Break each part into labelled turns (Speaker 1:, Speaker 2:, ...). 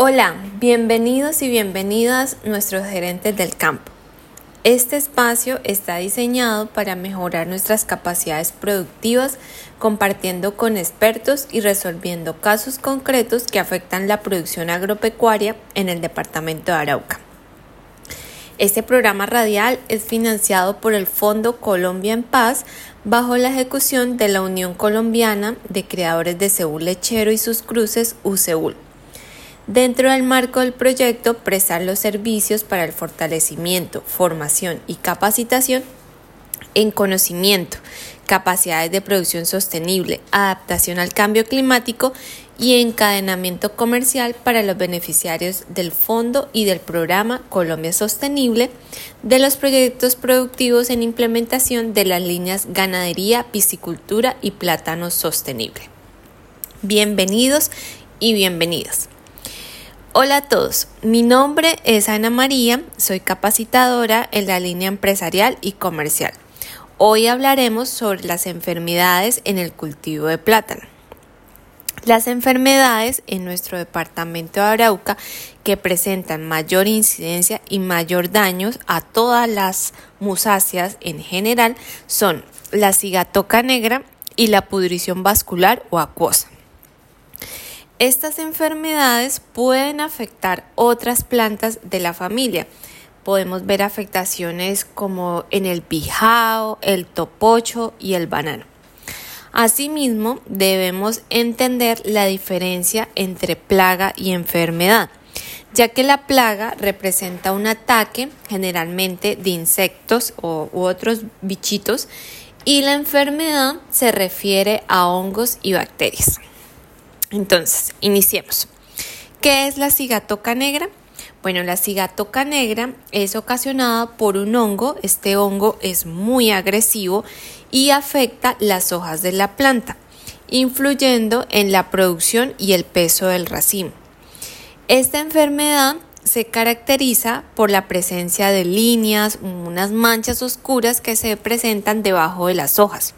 Speaker 1: Hola, bienvenidos y bienvenidas nuestros gerentes del campo. Este espacio está diseñado para mejorar nuestras capacidades productivas, compartiendo con expertos y resolviendo casos concretos que afectan la producción agropecuaria en el departamento de Arauca. Este programa radial es financiado por el Fondo Colombia en Paz bajo la ejecución de la Unión Colombiana de Criadores de Cebú Lechero y sus cruces, UCEBUL. Dentro del marco del proyecto, prestar los servicios para el fortalecimiento, formación y capacitación en conocimiento, capacidades de producción sostenible, adaptación al cambio climático y encadenamiento comercial para los beneficiarios del Fondo y del Programa Colombia Sostenible, de los proyectos productivos en implementación de las líneas ganadería, piscicultura y plátano sostenible. Bienvenidos y bienvenidas. Hola a todos, mi nombre es Ana María, soy capacitadora en la línea empresarial y comercial. Hoy hablaremos sobre las enfermedades en el cultivo de plátano. Las enfermedades en nuestro departamento de Arauca que presentan mayor incidencia y mayor daños a todas las musáceas en general son la cigatoca negra y la pudrición vascular o acuosa. Estas enfermedades pueden afectar otras plantas de la familia. Podemos ver afectaciones como en el bijao, el topocho y el banano. Asimismo, debemos entender la diferencia entre plaga y enfermedad, ya que la plaga representa un ataque generalmente de insectos u otros bichitos y la enfermedad se refiere a hongos y bacterias. Entonces, iniciemos. ¿Qué es la cigatoca negra? Bueno, la cigatoca negra es ocasionada por un hongo. Este hongo es muy agresivo y afecta las hojas de la planta, influyendo en la producción y el peso del racimo. Esta enfermedad se caracteriza por la presencia de líneas, unas manchas oscuras que se presentan debajo de las hojas.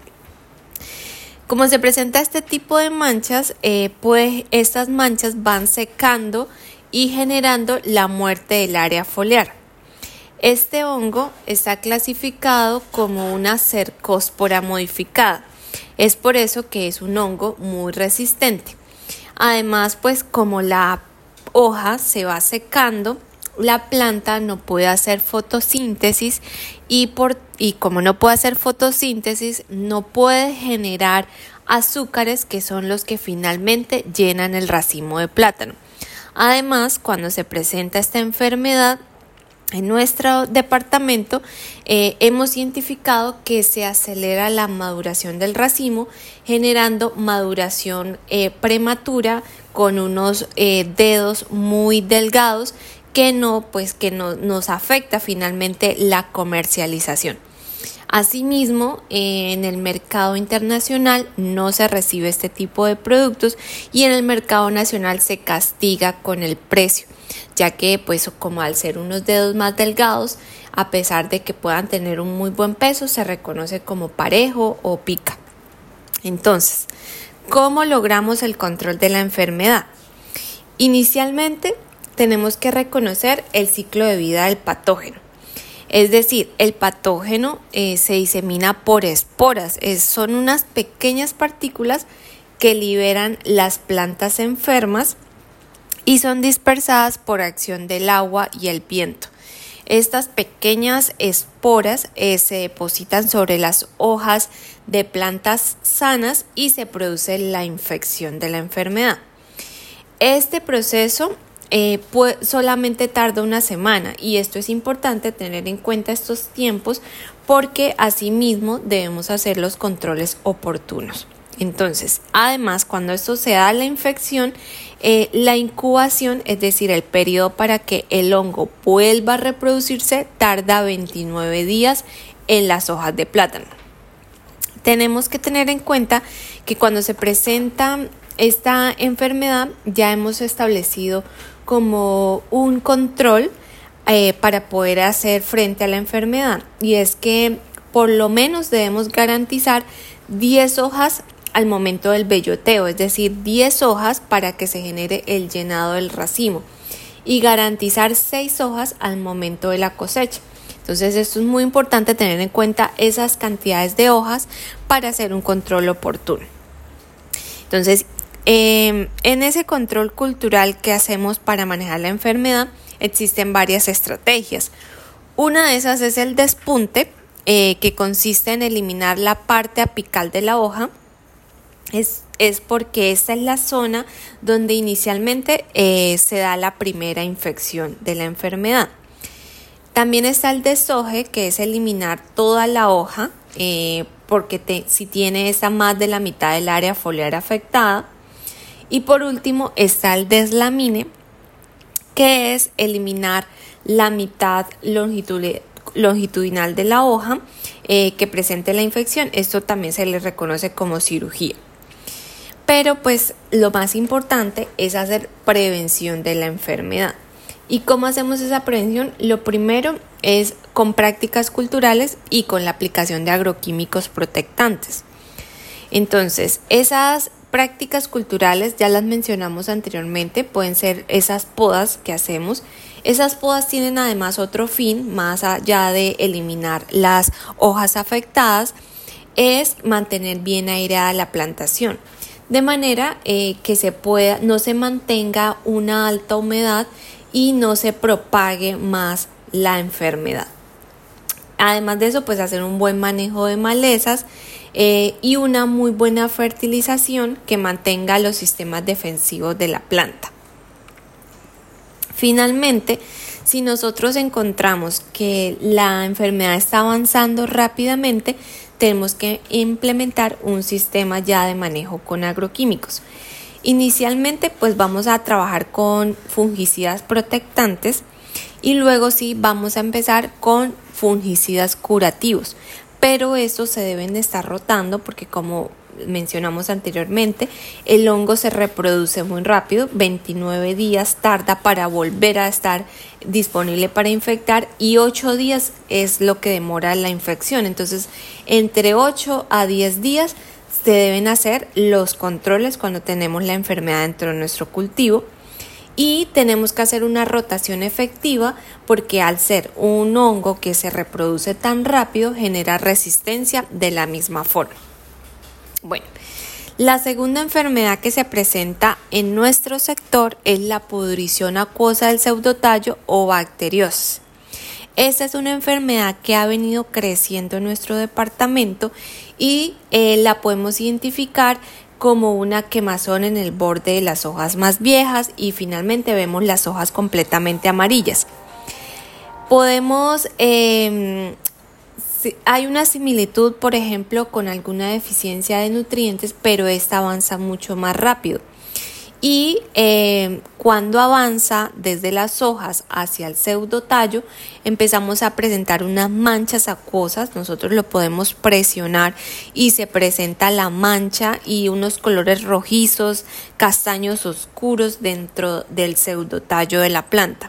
Speaker 1: Como se presenta este tipo de manchas, pues estas manchas van secando y generando la muerte del área foliar. Este hongo está clasificado como una cercospora modificada. Es por eso que es un hongo muy resistente. Además, pues como la hoja se va secando, la planta no puede hacer fotosíntesis y como no puede hacer fotosíntesis, no puede generar azúcares que son los que finalmente llenan el racimo de plátano. Además, cuando se presenta esta enfermedad en nuestro departamento, hemos identificado que se acelera la maduración del racimo, generando maduración prematura con unos dedos muy delgados que nos afecta finalmente la comercialización. Asimismo, en el mercado internacional no se recibe este tipo de productos y en el mercado nacional se castiga con el precio, ya que pues como al ser unos dedos más delgados, a pesar de que puedan tener un muy buen peso, se reconoce como parejo o pica. Entonces, ¿cómo logramos el control de la enfermedad? Inicialmente, tenemos que reconocer el ciclo de vida del patógeno. Es decir, el patógeno se disemina por esporas. Son unas pequeñas partículas que liberan las plantas enfermas y son dispersadas por acción del agua y el viento. Estas pequeñas esporas se depositan sobre las hojas de plantas sanas y se produce la infección de la enfermedad. Este proceso solamente tarda una semana y esto es importante tener en cuenta estos tiempos porque asimismo debemos hacer los controles oportunos. Entonces, además, cuando esto se da la infección, la incubación, es decir, el periodo para que el hongo vuelva a reproducirse, tarda 29 días en las hojas de plátano. Tenemos que tener en cuenta que cuando se presenta esta enfermedad ya hemos establecido como un control para poder hacer frente a la enfermedad, y es que por lo menos debemos garantizar 10 hojas al momento del belloteo, es decir, 10 hojas para que se genere el llenado del racimo, y garantizar 6 hojas al momento de la cosecha. Entonces esto es muy importante tener en cuenta esas cantidades de hojas para hacer un control oportuno. Entonces, en ese control cultural que hacemos para manejar la enfermedad existen varias estrategias. Una de esas es el despunte, que consiste en eliminar la parte apical de la hoja. Es porque esta es la zona donde inicialmente se da la primera infección de la enfermedad. También está el deshoje, que es eliminar toda la hoja, porque si tiene esa más de la mitad del área foliar afectada. Y por último está el deslamine, que es eliminar la mitad longitudinal de la hoja que presente la infección. Esto también se le reconoce como cirugía. Pero pues lo más importante es hacer prevención de la enfermedad. ¿Y cómo hacemos esa prevención? Lo primero es con prácticas culturales y con la aplicación de agroquímicos protectantes. Entonces, esas prácticas culturales ya las mencionamos anteriormente, pueden ser esas podas que hacemos. Esas podas tienen además otro fin, más allá de eliminar las hojas afectadas, es mantener bien aireada la plantación, de manera que no se mantenga una alta humedad y no se propague más la enfermedad. Además de eso, pues hacer un buen manejo de malezas y una muy buena fertilización que mantenga los sistemas defensivos de la planta. Finalmente, si nosotros encontramos que la enfermedad está avanzando rápidamente, tenemos que implementar un sistema ya de manejo con agroquímicos. Inicialmente, pues vamos a trabajar con fungicidas protectantes y luego sí vamos a empezar con fungicidas curativos, pero estos se deben de estar rotando porque, como mencionamos anteriormente, el hongo se reproduce muy rápido, 29 días tarda para volver a estar disponible para infectar y 8 días es lo que demora la infección. Entonces, entre 8 a 10 días se deben hacer los controles cuando tenemos la enfermedad dentro de nuestro cultivo. Y tenemos que hacer una rotación efectiva porque al ser un hongo que se reproduce tan rápido genera resistencia de la misma forma. Bueno, la segunda enfermedad que se presenta en nuestro sector es la pudrición acuosa del pseudotallo o bacteriosis. Esta es una enfermedad que ha venido creciendo en nuestro departamento y la podemos identificar como una quemazón en el borde de las hojas más viejas y finalmente vemos las hojas completamente amarillas. Hay una similitud, por ejemplo, con alguna deficiencia de nutrientes, pero esta avanza mucho más rápido. Y cuando avanza desde las hojas hacia el pseudotallo, empezamos a presentar unas manchas acuosas. Nosotros lo podemos presionar y se presenta la mancha y unos colores rojizos, castaños oscuros dentro del pseudotallo de la planta.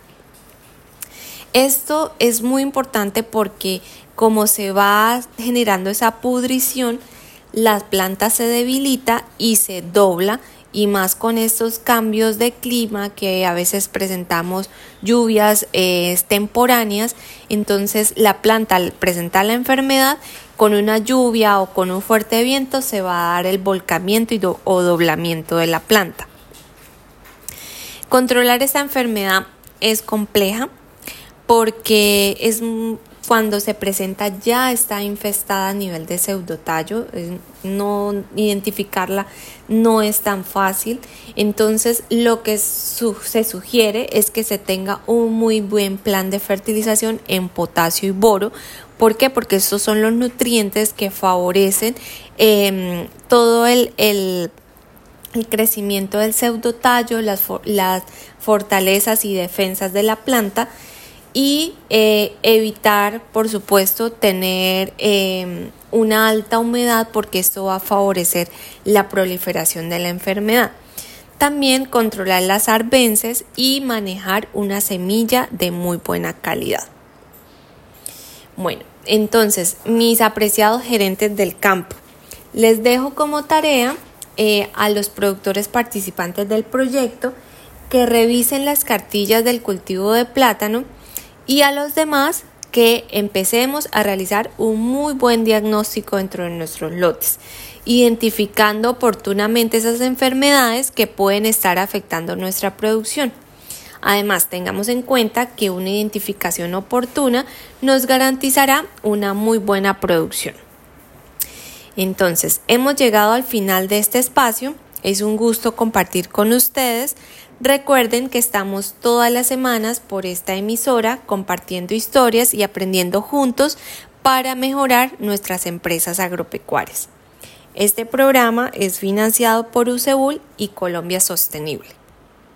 Speaker 1: Esto es muy importante porque como se va generando esa pudrición, la planta se debilita y se dobla. Y más con estos cambios de clima que a veces presentamos lluvias extemporáneas, entonces la planta al presentar la enfermedad con una lluvia o con un fuerte viento se va a dar el volcamiento o doblamiento de la planta. Controlar esta enfermedad es compleja porque cuando se presenta ya está infestada a nivel de pseudotallo, no identificarla no es tan fácil. Entonces lo que se sugiere es que se tenga un muy buen plan de fertilización en potasio y boro. ¿Por qué? Porque estos son los nutrientes que favorecen todo el crecimiento del pseudotallo, las fortalezas y defensas de la planta. Y evitar, por supuesto, tener una alta humedad porque esto va a favorecer la proliferación de la enfermedad. También controlar las arbences y manejar una semilla de muy buena calidad. Bueno, entonces, mis apreciados gerentes del campo, Les dejo como tarea a los productores participantes del proyecto que revisen las cartillas del cultivo de plátano y a los demás que empecemos a realizar un muy buen diagnóstico dentro de nuestros lotes, identificando oportunamente esas enfermedades que pueden estar afectando nuestra producción. Además, tengamos en cuenta que una identificación oportuna nos garantizará una muy buena producción. Entonces, hemos llegado al final de este espacio. Es un gusto compartir con ustedes. Recuerden que estamos todas las semanas por esta emisora compartiendo historias y aprendiendo juntos para mejorar nuestras empresas agropecuarias. Este programa es financiado por USEBUL y Colombia Sostenible.